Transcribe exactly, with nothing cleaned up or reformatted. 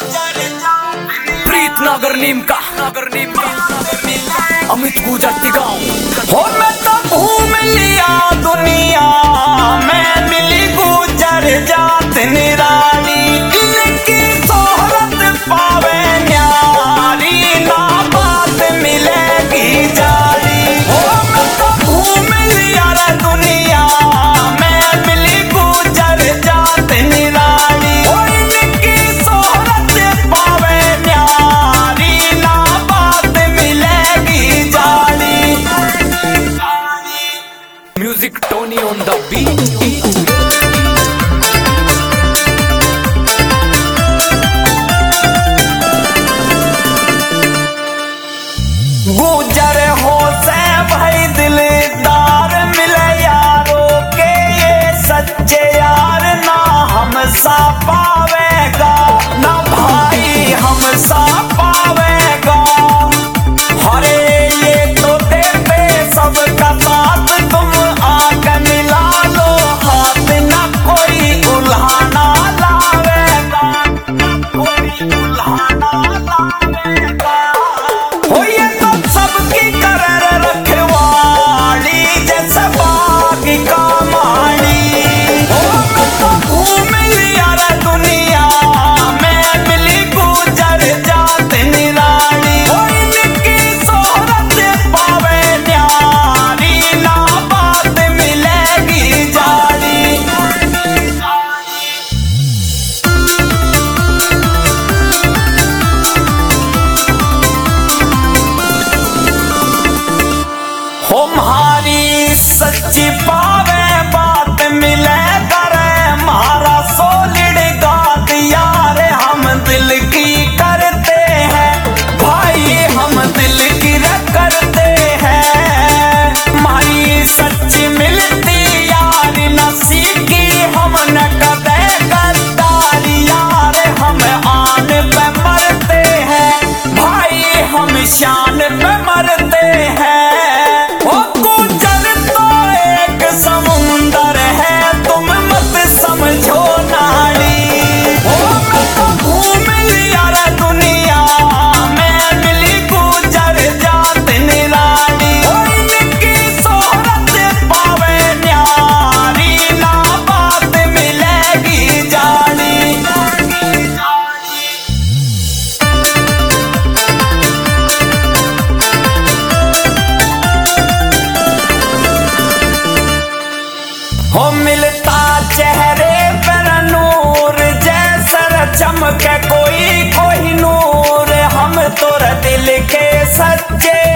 प्रीत नागर नीम का नागर नीम का अमित गुजर गाँव हो मैं तो घूम लिया दुनिया में मिली गुजर जात निराली इनकी शोहरत पावे न्यारी ना बात मिलेगी जारी हो मैं तो घूम लिया रे दुनिया में मिली गुजर जात निराली इनकी शोहरत पावे न्यारी ना बात मिलेगी जारी। म्यूजिक टोनी ऑन द बीट। गुजर हो से भाई दिलदार मिले यारों के ये सच्चे यार ना हम सा पावेगा ना भाई हम सा पावेगा। हरे ये तो देते सबका साथ तुम आके मिला लो हाथ ना कोई उल्हाना लावेगा ना कोई उल्हाना लावेगा। हो ये तो सबकी कर रखवाली जैसे बागी का माली हो मैं तो घूम लिया रे दुनिया में मिली गुजर जात निराली हो इनकी शोहरत पावे न्यारी ना बात मिलेगी जारी। हमारी सच्ची पावे बात मिले करे हमारा सोलिड गात यार हम दिल की करते हैं भाई हम दिल की करते हैं। हमारी सच्ची मिलती यार नसीकी हमने कदे गद्दारी यार हम आन पे मरते हैं भाई हम शान पे मरते हैं। समुंदर है तुम मत समझो नाली हो मैं तो घूम लिया रे दुनिया में मिली गुजर जात निराली हो इनकी शोहरत पावे न्यारी ना बात मिलेगी जारी। हो मिलता चेहरे पर नूर जैसा चमके कोई कोई नूर हम तोर दिल के सच्चे